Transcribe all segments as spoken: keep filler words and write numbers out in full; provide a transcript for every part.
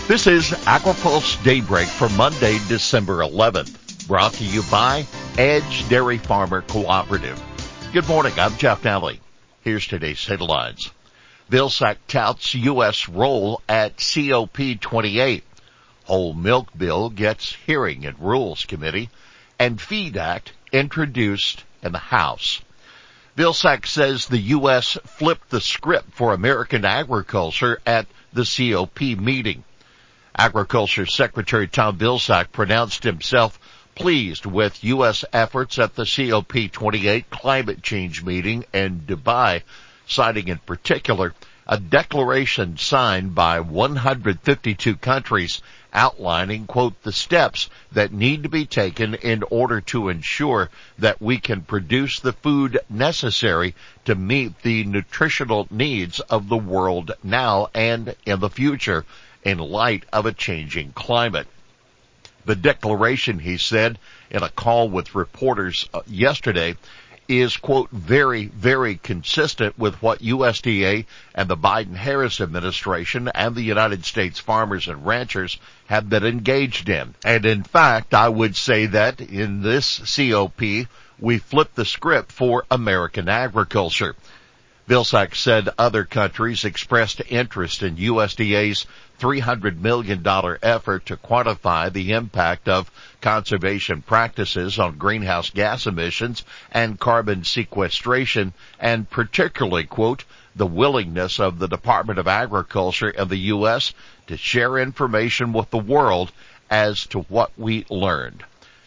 This is AgriPulse Daybreak for Monday, December eleventh, brought to you by Edge Dairy Farmer Cooperative. Good morning, I'm Jeff Nally. Here's today's headlines. Vilsack touts U S role at C O P twenty-eight. Whole milk bill gets hearing in Rules Committee. And Feed Act introduced in the House. Vilsack says the U S flipped the script for American agriculture at the C O P meeting. Agriculture Secretary Tom Vilsack pronounced himself pleased with U S efforts at the C O P twenty-eight climate change meeting in Dubai, citing in particular a declaration signed by one hundred fifty-two countries outlining, quote, the steps that need to be taken in order to ensure that we can produce the food necessary to meet the nutritional needs of the world now and in the future, in light of a changing climate. The declaration, he said in a call with reporters yesterday, is, quote, very, very consistent with what U S D A and the Biden-Harris administration and the United States farmers and ranchers have been engaged in. And in fact, I would say that in this C O P, we flipped the script for American agriculture. Vilsack said other countries expressed interest in U S D A's three hundred million dollars effort to quantify the impact of conservation practices on greenhouse gas emissions and carbon sequestration, and particularly, quote, the willingness of the Department of Agriculture in the U S to share information with the world as to what we learned.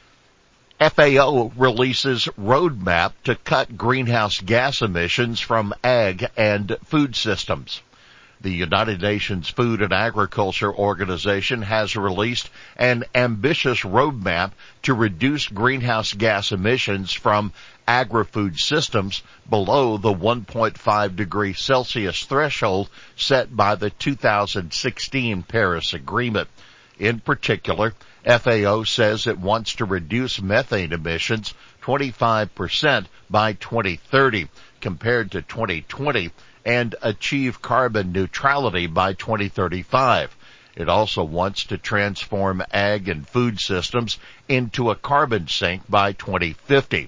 F A O releases roadmap to cut greenhouse gas emissions from ag and food systems. The United Nations Food and Agriculture Organization has released an ambitious roadmap to reduce greenhouse gas emissions from agri-food systems below the one point five degree Celsius threshold set by the two thousand sixteen Paris Agreement. In particular, F A O says it wants to reduce methane emissions twenty-five percent by twenty thirty compared to twenty twenty and achieve carbon neutrality by twenty thirty-five. It also wants to transform ag and food systems into a carbon sink by twenty fifty.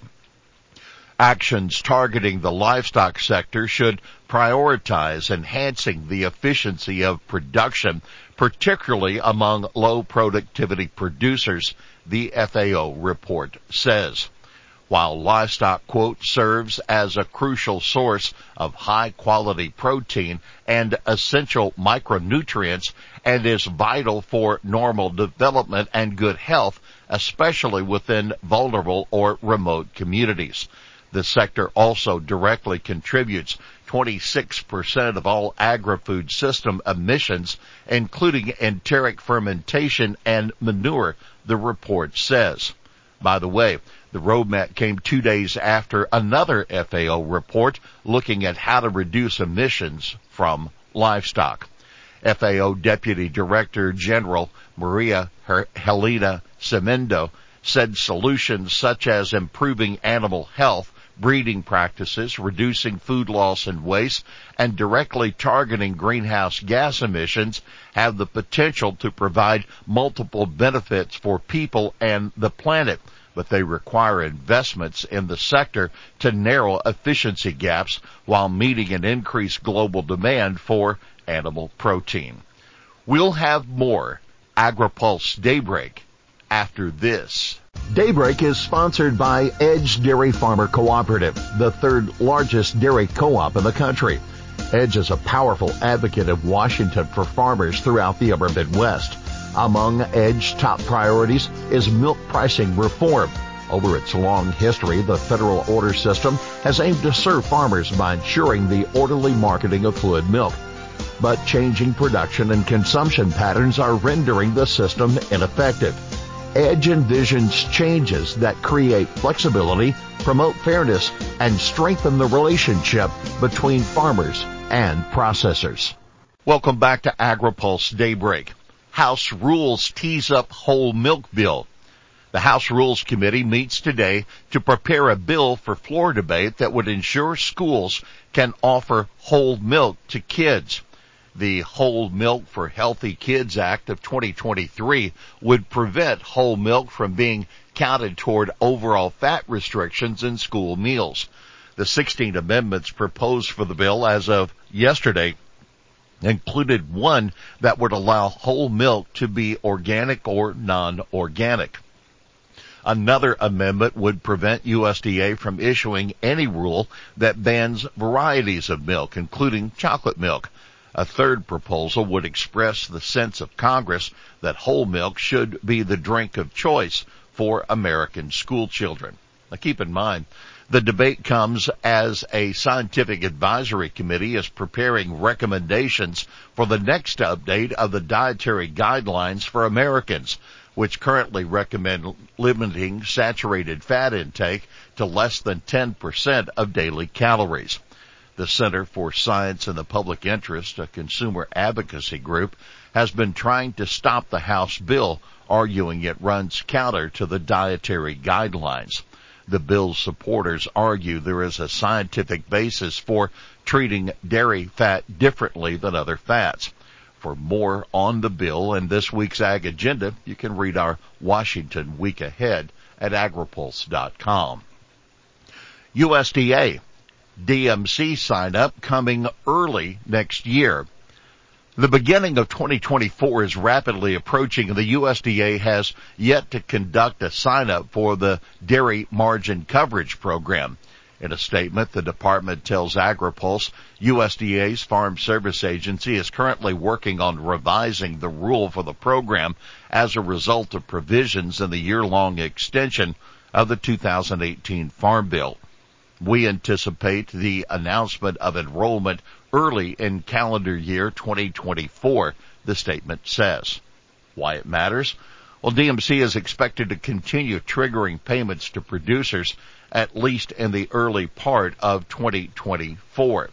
Actions targeting the livestock sector should prioritize enhancing the efficiency of production, particularly among low productivity producers, the F A O report says. While livestock, quote, serves as a crucial source of high-quality protein and essential micronutrients and is vital for normal development and good health, especially within vulnerable or remote communities. The sector also directly contributes twenty-six percent of all agri-food system emissions, including enteric fermentation and manure, the report says. By the way, the roadmap came two days after another F A O report looking at how to reduce emissions from livestock. F A O Deputy Director General Maria Helena Semendo said solutions such as improving animal health, breeding practices, reducing food loss and waste, and directly targeting greenhouse gas emissions have the potential to provide multiple benefits for people and the planet, but they require investments in the sector to narrow efficiency gaps while meeting an increased global demand for animal protein. We'll have more AgriPulse Daybreak after this. Daybreak is sponsored by Edge Dairy Farmer Cooperative, the third largest dairy co-op in the country. Edge is a powerful advocate of Washington for farmers throughout the upper Midwest. Among Edge's top priorities is milk pricing reform. Over its long history, the federal order system has aimed to serve farmers by ensuring the orderly marketing of fluid milk. But changing production and consumption patterns are rendering the system ineffective. Edge envisions changes that create flexibility, promote fairness, and strengthen the relationship between farmers and processors. Welcome back to AgriPulse Daybreak. House Rules tease up whole milk bill. The House Rules Committee meets today to prepare a bill for floor debate that would ensure schools can offer whole milk to kids. The Whole Milk for Healthy Kids Act of twenty twenty-three would prevent whole milk from being counted toward overall fat restrictions in school meals. The sixteen amendments proposed for the bill as of yesterday included one that would allow whole milk to be organic or non-organic. Another amendment would prevent U S D A from issuing any rule that bans varieties of milk, including chocolate milk. A third proposal would express the sense of Congress that whole milk should be the drink of choice for American school children. Now keep in mind, the debate comes as a scientific advisory committee is preparing recommendations for the next update of the dietary guidelines for Americans, which currently recommend limiting saturated fat intake to less than ten percent of daily calories. The Center for Science and the Public Interest, a consumer advocacy group, has been trying to stop the House bill, arguing it runs counter to the dietary guidelines. The bill's supporters argue there is a scientific basis for treating dairy fat differently than other fats. For more on the bill and this week's Ag Agenda, you can read our Washington Week Ahead at agripulse dot com. U S D A D M C sign-up coming early next year. The beginning of twenty twenty-four is rapidly approaching, and the U S D A has yet to conduct a sign-up for the Dairy Margin Coverage Program. In a statement, the department tells AgriPulse U S D A's Farm Service Agency is currently working on revising the rule for the program as a result of provisions in the year-long extension of the two thousand eighteen Farm Bill. We anticipate the announcement of enrollment early in calendar year twenty twenty-four, the statement says. Why it matters? Well, D M C is expected to continue triggering payments to producers at least in the early part of twenty twenty-four.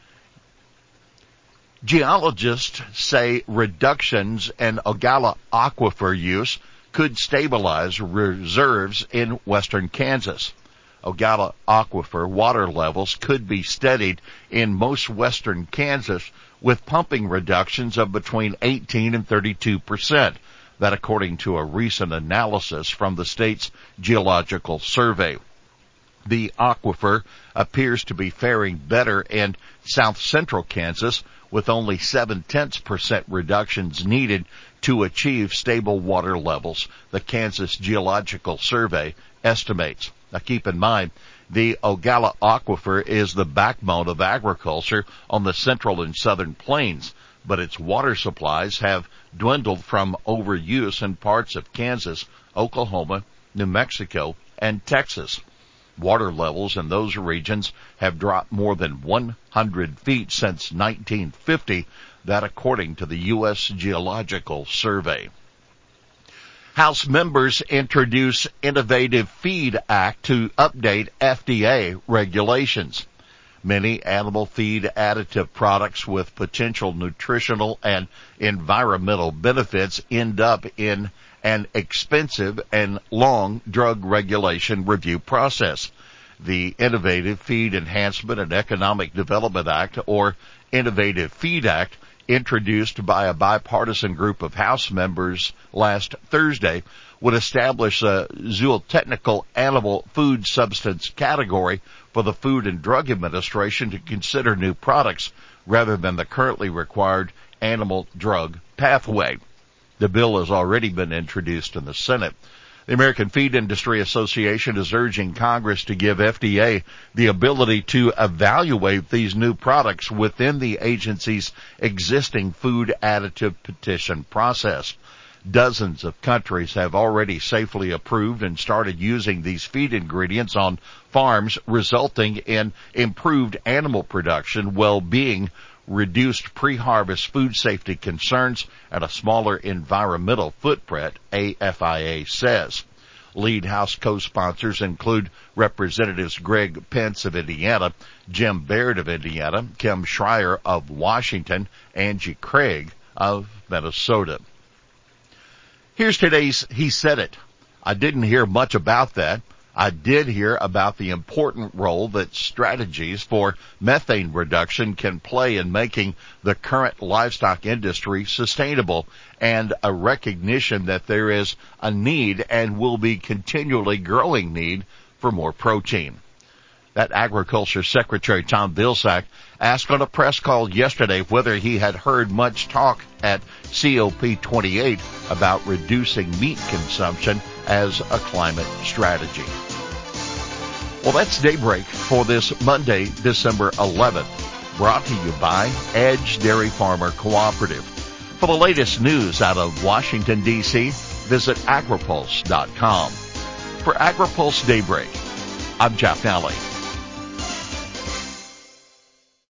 Geologists say reductions in Ogallala aquifer use could stabilize reserves in western Kansas. Ogallala aquifer water levels could be steadied in most western Kansas with pumping reductions of between eighteen and thirty-two percent. That according to a recent analysis from the state's Geological Survey. The aquifer appears to be faring better in south central Kansas with only seven-tenths percent reductions needed to achieve stable water levels, the Kansas Geological Survey estimates. Now keep in mind, the Ogallala aquifer is the backbone of agriculture on the central and southern plains, but its water supplies have dwindled from overuse in parts of Kansas, Oklahoma, New Mexico, and Texas. Water levels in those regions have dropped more than one hundred feet since nineteen fifty, that according to the U S Geological Survey. House members introduce Innovative Feed Act to update F D A regulations. Many animal feed additive products with potential nutritional and environmental benefits end up in an expensive and long drug regulation review process. The Innovative Feed Enhancement and Economic Development Act, or Innovative Feed Act, introduced by a bipartisan group of House members last Thursday, would establish a zootechnical animal food substance category for the Food and Drug Administration to consider new products rather than the currently required animal drug pathway. The bill has already been introduced in the Senate. The American Feed Industry Association is urging Congress to give F D A the ability to evaluate these new products within the agency's existing food additive petition process. Dozens of countries have already safely approved and started using these feed ingredients on farms, resulting in improved animal production, well-being, reduced pre-harvest food safety concerns, and a smaller environmental footprint, A F I A says. Lead House co-sponsors include Representatives Greg Pence of Indiana, Jim Baird of Indiana, Kim Schreier of Washington, Angie Craig of Minnesota. Here's today's He Said It. I didn't hear much about that. I did hear about the important role that strategies for methane reduction can play in making the current livestock industry sustainable, and a recognition that there is a need and will be continually growing need for more protein. That Agriculture Secretary Tom Vilsack asked on a press call yesterday whether he had heard much talk at C O P twenty-eight about reducing meat consumption as a climate strategy. Well, that's Daybreak for this Monday, December eleventh, brought to you by Edge Dairy Farmer Cooperative. For the latest news out of Washington, D C, visit agripulse dot com. For AgriPulse Daybreak, I'm Jeff Nally.